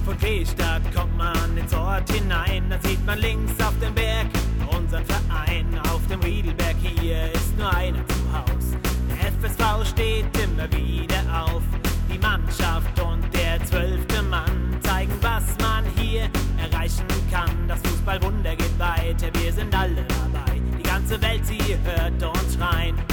Von Kreestadt kommt man ins Ort hinein, dann sieht man links auf dem Berg unseren Verein. Auf dem Riedelberg hier ist nur einer zu Haus. Der FSV steht immer wieder auf. Die Mannschaft und der 12. Mann zeigen, was man hier erreichen kann. Das Fußballwunder geht weiter, wir sind alle dabei. Die ganze Welt, sie hört uns schreien.